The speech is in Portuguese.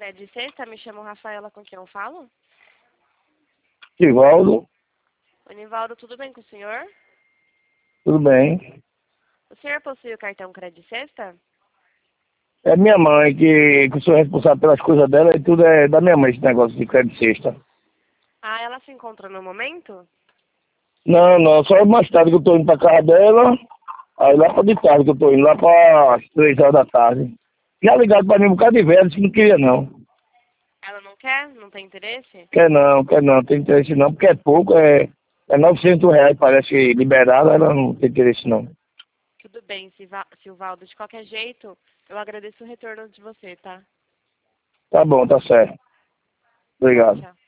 Cred Sexta, me chamo Rafaela, com quem eu falo? Tivaldo, O Nivaldo, tudo bem com o senhor? tudo bem? O senhor possui o cartão Cred Sexta? É minha mãe que eu sou responsável pelas coisas dela e tudo é da minha mãe esse negócio de crédito sexta. Ah, ela se encontra no momento? Não, não, só mais tarde que eu tô indo pra casa dela, aí lá pra de tarde que eu tô indo, lá pra 3 horas da tarde. Já ligado pra mim um bocado de velho, disse que não queria não. Ela não quer? Não tem interesse? Quer não, tem interesse não, porque é pouco, é R$ 900, parece liberado, ela não tem interesse não. Tudo bem, Silvaldo. De qualquer jeito, eu agradeço o retorno de você, tá? Tá bom, tá certo. Tchau, Obrigado. tchau.